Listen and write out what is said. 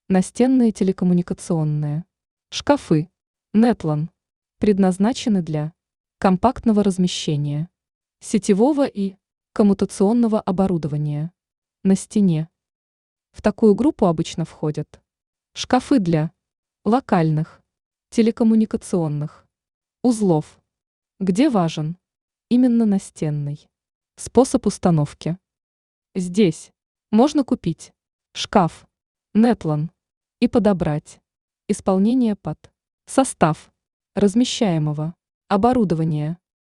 Настенные телекоммуникационные шкафы Нетлон предназначены для компактного размещения сетевого и коммутационного оборудования на стене. В такую группу обычно входят шкафы для локальных телекоммуникационных узлов, где важен именно настенный способ установки. Здесь можно купить шкаф Нетлон и подобрать исполнение под состав размещаемого оборудования.